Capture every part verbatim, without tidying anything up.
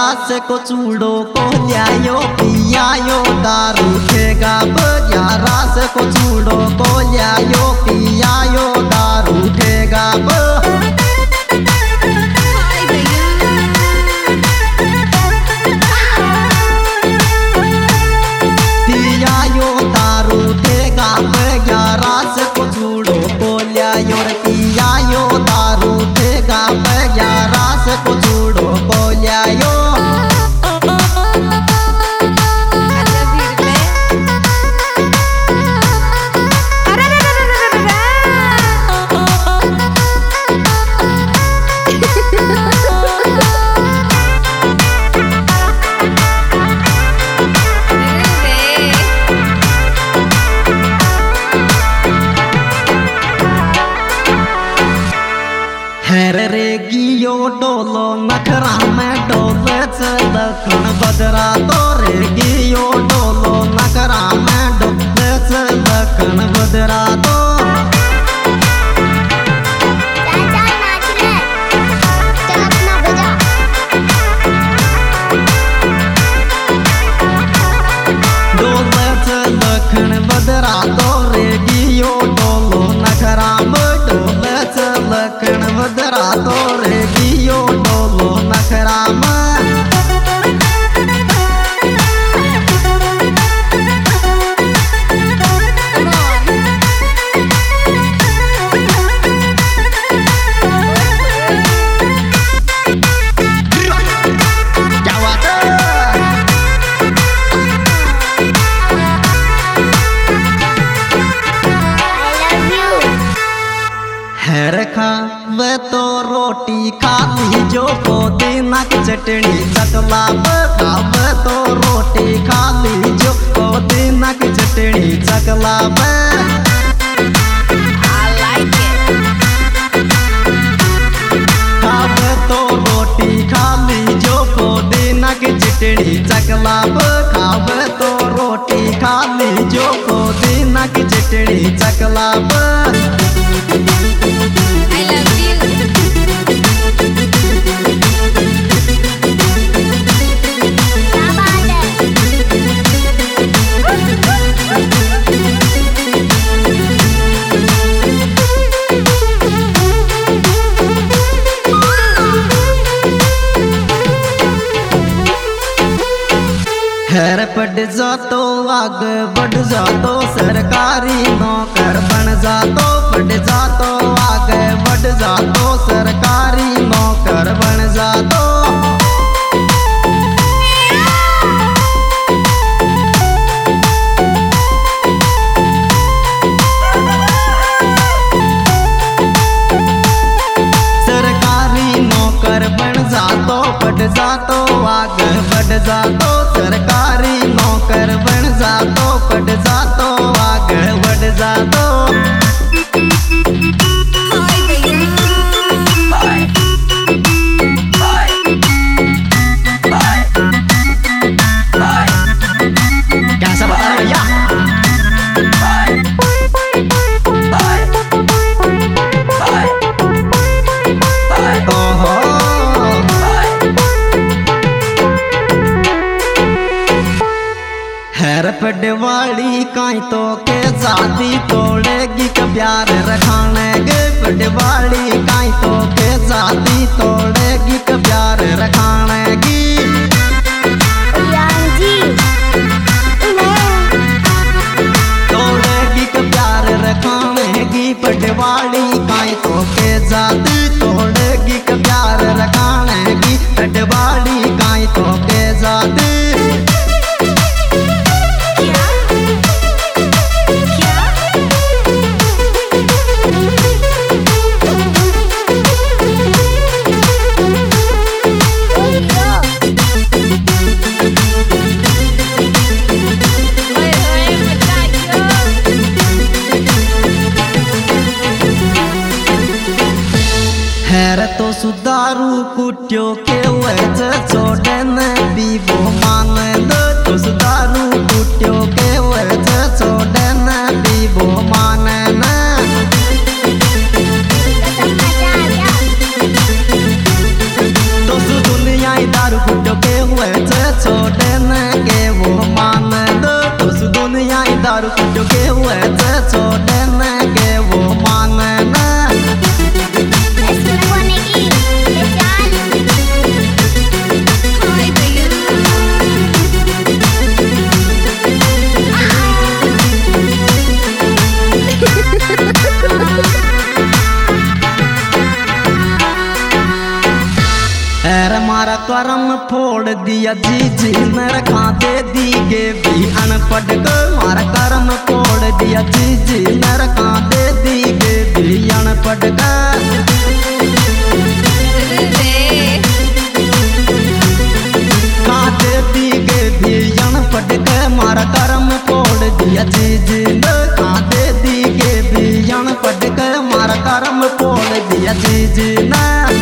रास को चूड़ो को लियायो पियायो दारू ठेगा बजा रास को चूड़ो को लियायो पियायो दारू ठेगा पियायो दारू ठेगा बजा रास को चूड़ो को लियायो पियायो दारू ठेगा बजा रास को चूड़ो को लियायो रे गियो डोलो नखरा में डोले दखन बदरा तो रे गियो डोलो नखरा में डोले दखन बदरा तो डोले दखन बदरा तो रे गियो डोलो नखरा में डोले लखन बदरा तो रे गियो डोलो नखरा में रखा वे तो रोटी खाती जो पुदीना की चटनी चकला खावे तो रोटी खाती जो पुदीना की चटनी चकला खावे तो रोटी खाली जो पुदीना की चटनी चकला खावे तो रोटी खाली जो पुदीना की चटनी चकला खैर बढ़ जा तो आगे बढ़ जा तो सरकारी नौकर बन जा तो बढ़ जा तो आगे बढ़ जा तो सरकारी नौकर बन जा तो सरकारी नौकर बन जा तो बढ़ जा तो आगे बढ़ जा तो सरकारी नौकर बन जा तो बढ़ जा तो आगे बढ़ जा तो कैसा बता भैया पटवाड़ी काई तो के जाती तोड़ेगी का प्यार रखाने गे पटवाड़ी काई तो के जाती तोड़ेगी का प्यार रखाने गी तोड़ेगी का प्यार रखाने गी पटवाड़ी काई तो के जाती तोड़ेगी का प्यार रखाने गी पटवाड़ी काई तो के जाती तो सुधारू कुट्यो के वज छोड़े न बीबो मान दो तो सुधारू कुट्यो के वज छोड़े न बीबो मान न तो सु दुनिया दारू कुट्यो के दारू कुटियो के हुए छोड़े न के वो माने न अरे मारा करम फोड़ दिया जी जी मेरा खाते दी गे भी अनपढ़ को मारा करम फोड़ दिया जी जी मेरा खाते दी गे भी अनपढ़ का खाते दी गे भी अनपढ़ का मारा करम फोड़ दिया जी जी खाते दी गे भी अनपढ़ का मारा करम फोड़ दिया जी जी ना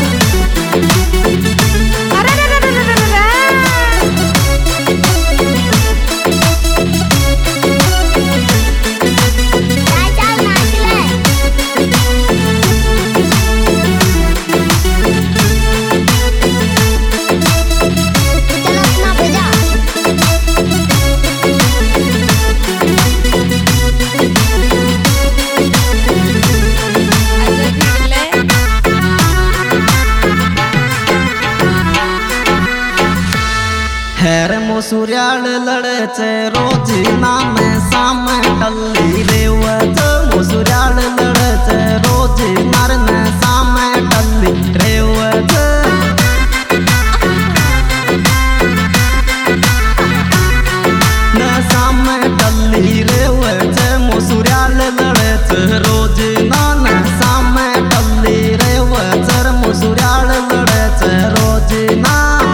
हेर मोसुर्याल लड़े चे रोज नाम साम टल्ली रेवत मोसुर्याल लड़े चे रोज नरन साम टल्ली रेवत न साम टल्ली रेवत मोसुर्याल लड़े चे रोज नान साम टल्ली रेवत मोसुर्याल लड़े चे रोज ना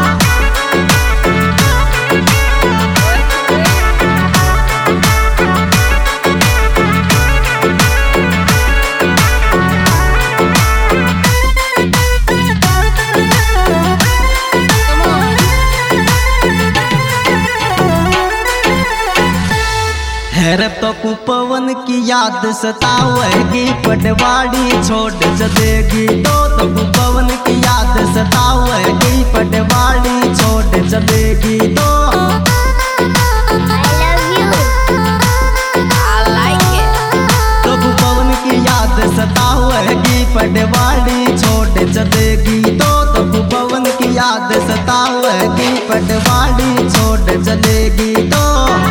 हेर तो कुपवन की याद सतावेगी पटवाड़ी छोड़ चलेगी तो तो कुपवन की याद सतावेगी पटवाड़ी छोड़ चलेगी तो तो कुपवन की याद सतावेगी पटवाड़ी छोड़ चलेगी तो तो कुपवन की याद सतावेगी पटवाड़ी छोड़ चलेगी तो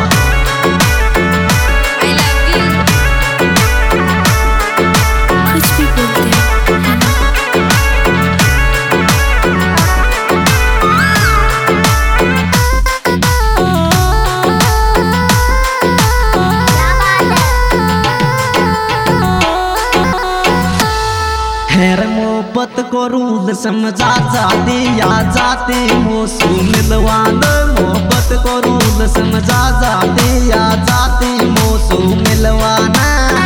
हेर मोहब्बत को रूल समझा जाती या जाती मोसू मिलवान मोहब्बत को रूल समझा जाती या जाती मोसू मिलवाना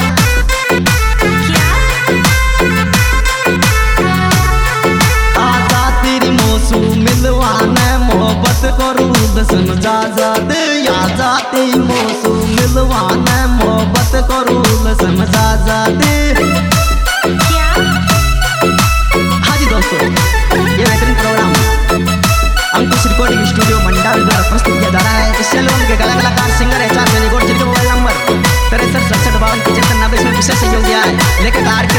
आ जाती मोसू मिलवाना मोहब्बत को रूल समझा जाती या जाती मोसू मिलवाना मोहब्बत को रूल समझा जाती। दोस्तों ये बेहतरीन program Ankush recording studio Mandal द्वारा प्रस्तुत किया जा रहा है। इस सैलून के कला कलाकार सिंगर है चार रिकॉर्ड जिनके मोबाइल नंबर तिरसठ सड़सठ बावन पचहत्तर नब्बे इसमें विशेष सहयोग दिया है लेकर